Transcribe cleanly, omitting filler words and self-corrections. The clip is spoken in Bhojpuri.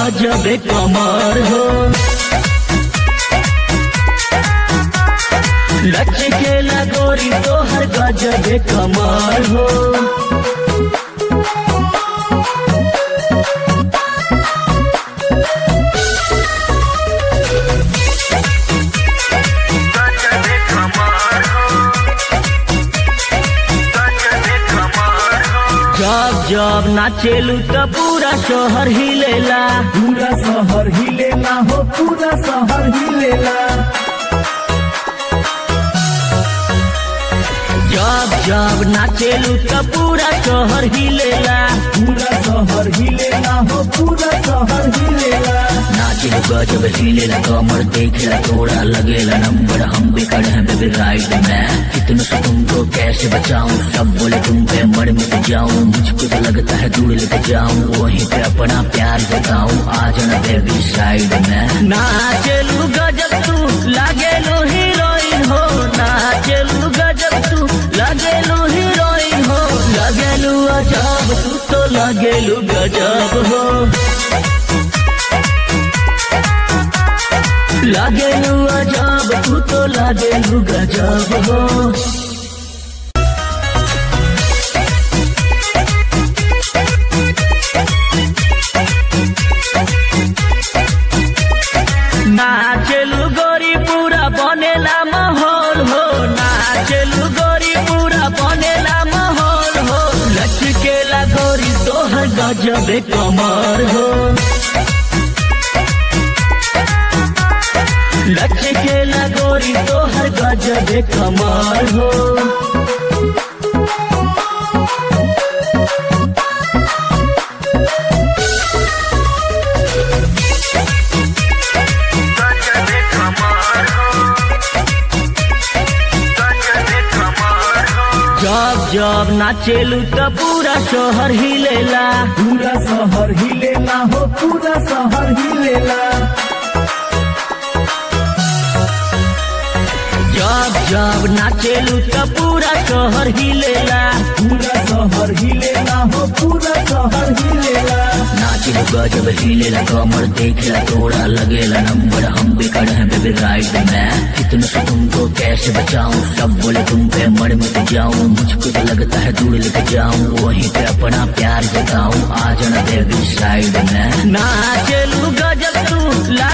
गजब कमर हो, लचकेला गोरी तोहर गजब कमर हो। जब जब नाचेलू तो पूरा शहर हिलेला, पूरा शहर हिलेला हो, पूरा शहर हिलेला। जब जब नाचेलू तो पूरा शहर हिलेला, पूरा शहर हिलेला हो, पूरा शहर हिलेला। नाचेलू गजब हिलेला कमर देखेला थोड़ा लगेला नंबर, हम भी खड़े हैं बेबी राइड में, कितनों से तुमको कैसे बचाऊं, सब बोले तुम पे मर मिट जाऊं, मुझको तो लगता है दूर लेके जाऊं, वहीं पे अपना प्यार जताऊं, आ जाना बेबी साइड में। नाचेलू गजब तू लागेलू हीरोइन हो, नाचेलू गजब तू लागेलू हीरोइन हो, लागेलू अजब तू तो लागेलू गजब हो, लागेलू अजब तू तो लागेलू गजब हो। नाचेलू गोरी पूरा बनेला माहौल हो, नाचेलू गोरी पूरा बनेला माहौल हो, लचकेला गोरी तोहर गजब कमर हो, लचकेला गोरी तोहर गजब कमर हो। जब जब नाचेलू तो पूरा शहर हिलेला, पूरा शहर हिलेला हो, पूरा शहर हिलेला। जब जब नाचेलू तो पूरा शहर हिलेला, पूरा शहर हिलेला हो, पूरा शहर हिलेला। नाचेलू गजब हिलेला कमर देखेला थोड़ा लगेला नंबर, हम भी खड़े हैं बेबी राइड में, कितनों से तुमको कैसे बचाऊं, सब बोले तुम पे मर मिट जाऊं, मुझको तो लगता है दूर लेके जाऊं, वहीं पे अपना प्यार जताऊं, आ जाना बेबी साइड में। नाचेलू गजब